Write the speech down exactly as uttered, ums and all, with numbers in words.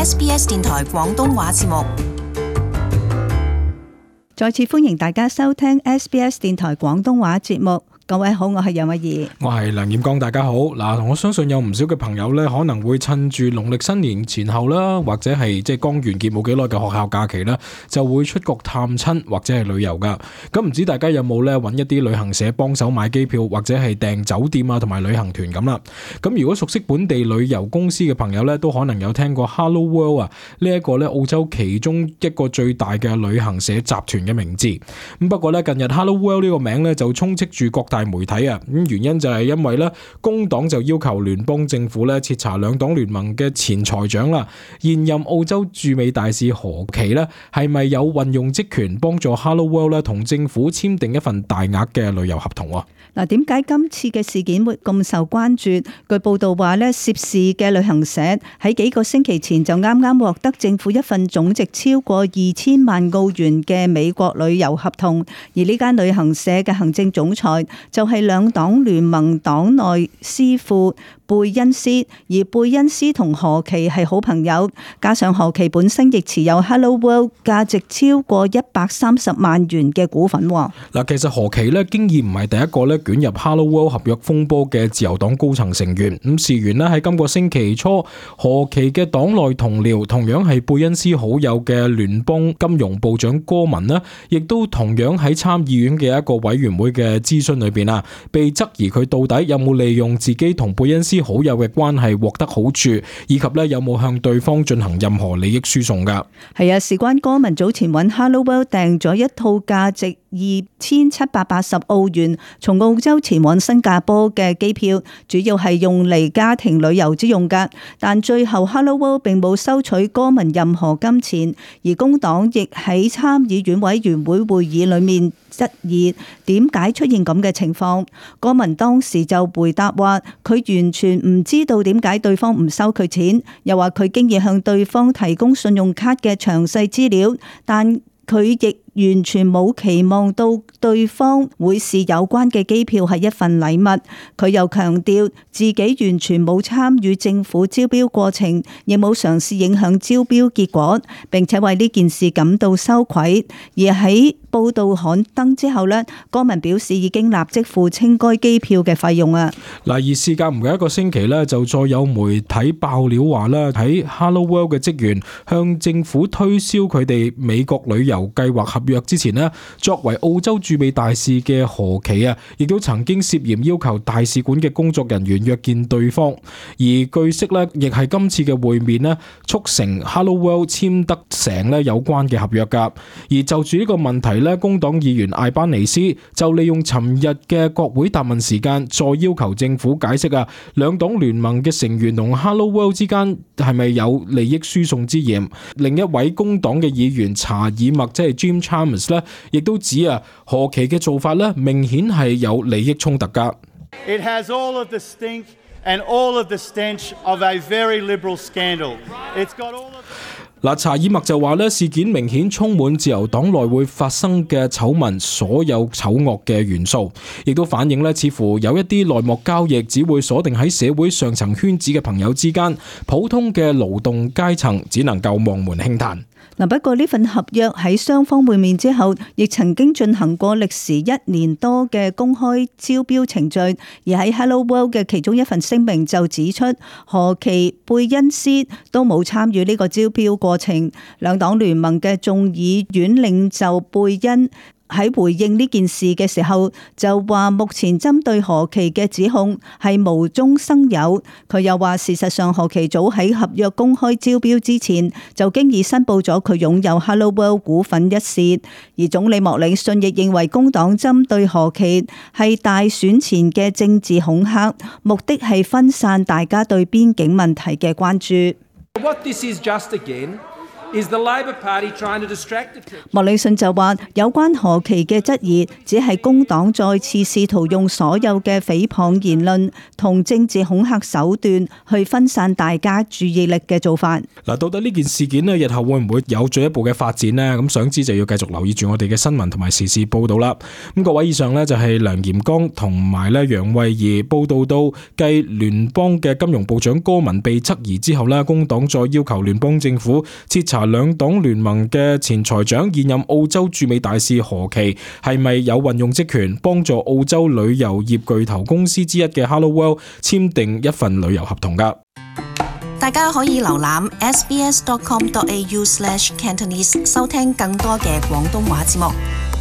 S B S 電台廣東話節目。 再次歡迎大家收聽 S B S 電台廣東話節目。各位好，我係楊慧儀， 我係梁彥剛，大家好。嗱，我相信有唔少嘅朋友咧，可能會趁住農曆新年前後啦，或者係即係剛完結冇幾耐嘅學校假期啦，就會出國探親或者係旅遊噶。咁唔知大家有冇咧揾一啲旅行社幫手買機票，或者係訂酒店啊，同埋旅行團咁啦。咁如果熟悉本地旅遊公司嘅朋友咧，都可能有聽過 Hello World 啊，呢一個咧澳洲其中一個最大嘅旅行社集團嘅名字。咁不過咧近日 Hello World 呢個名咧就充斥住各大媒體啊，咁原因就係因為咧工黨就要求聯邦政府咧徹查兩黨聯盟嘅前財長啦，現任澳洲駐美大使何琪咧係咪有運用職權幫助 Hello World 咧同政府簽訂一份大額嘅旅遊合同啊？ 嗱，點解今次嘅事件會咁受關注？據報道話咧，涉事嘅旅行社喺幾個星期前就啱啱獲得政府一份總值超過二千萬澳元嘅美國旅遊合同，而呢間旅行社嘅行政總裁就係兩黨聯盟黨內師傅貝恩斯，而貝恩斯同何琪係好朋友，加上何琪本身亦持有 Hello World 價值超過一百三十萬元嘅股份。嗱， 其實何琪咧經已唔係第一個咧捲入 Hello World 合約風波嘅自由黨高層成員。咁事緣咧喺今個星期初，何琪嘅黨內同僚，同樣係貝恩斯好友嘅聯邦金融部長戈文呢，亦都同樣喺參議院嘅一個委員會嘅諮詢裏邊啊，被質疑佢到底有冇利用自己同貝恩斯好友嘅關係獲得好處，以及咧有冇向對方進行任何利益輸送噶。 係啊，事關戈文早前揾 Hello World 訂咗一套價值二千七百八十澳元從澳洲前往新加坡嘅機票，主要係用嚟家庭旅遊之用噶。但最後 Hello World 並冇收取戈文任何金錢，而工黨亦喺參議院委員會會議裏面質疑點解出現咁嘅情況。戈文當時就回答話，佢完全唔知道點解對方唔收佢錢，又話佢經已向對方提供信用卡嘅詳細資料，但佢亦完全冇期望到對方會視有關嘅機票係一份禮物。佢又強調自己完全冇參與政府招標過程，亦冇嘗試影響招標結果，並且為呢件事感到羞愧。而喺報道刊登之後呢，戈文表示已經立即付清該機票嘅費用啊。 嗱，而事隔唔夠一個星期呢，就再有媒體爆料話啦，喺 Hello World 嘅職員向政府推銷佢哋美國旅遊計劃合約之前呢，作為澳洲駐美大使嘅何琪啊，亦都曾經涉嫌要求大使館嘅工作人員約見對方。而據悉呢，亦係今次嘅會面呢，促成 Hello World 簽得成呢有關嘅合約噶。而就住呢個問題呢，工黨議員艾班尼斯就利用尋日嘅國會答問時間，再要求政府解釋啊，兩黨聯盟嘅成員同 Hello World 之間係咪有利益輸送之嫌？另一位工黨嘅議員查爾默，即係 Jim Chalmers 咧，亦都指啊，何琪嘅做法咧，明顯係有利益衝突噶。 It has all of the stink and all of the stench of a very liberal scandal. It's got all of 嗱，查爾默就話咧，事件明顯充滿自由黨內會發生嘅醜聞，所有醜惡嘅元素，亦都反映咧，似乎有一啲內幕交易只會鎖定喺社會上層圈子嘅朋友之間，普通嘅勞動階層只能夠望門輕嘆。 嗱，不過呢份合約喺雙方會面之後，亦曾經進行過歷時一年多嘅公開招標程序。而喺 Hello World 嘅其中一份聲明就指出，何琪、貝恩斯都冇參與呢個招標過程。兩黨聯盟嘅眾議院領袖貝恩喺回應呢件事嘅時候就話，目前針對何琪嘅指控係無中生有。佢又話，事實上何琪早喺合約公開招標之前就經已申報咗佢擁有 Hello World 股份一事。而總理莫里遜亦認為工黨針對何琪係大選前嘅政治恐嚇，目的係分散大家對邊境問題嘅關注。 What this is just again is the Labor Party trying to distract it? 莫里遜就話，有關何其嘅質疑，只係工黨再次試圖用所有嘅誹謗言論同政治恐嚇手段去分散大家注意力嘅做法。 嗱，到底呢件事件呢，日後會唔會有進一步嘅發展呢？咁想知就要繼續留意住我哋嘅新聞同埋時事報導啦。咁各位，以上呢就係梁嚴剛同埋咧楊慧儀報導到，繼聯邦嘅金融部長戈文被質疑之後呢，工黨再要求聯邦政府徹查兩黨聯盟嘅前財長、現任澳洲駐美大使何其係咪有運用職權幫助澳洲旅遊業巨頭公司之一嘅 Helloworld 簽訂一份旅遊合同㗎。 大家可以瀏覽 s b s dot com dot a u slash cantonese 收聽更多嘅廣東話節目。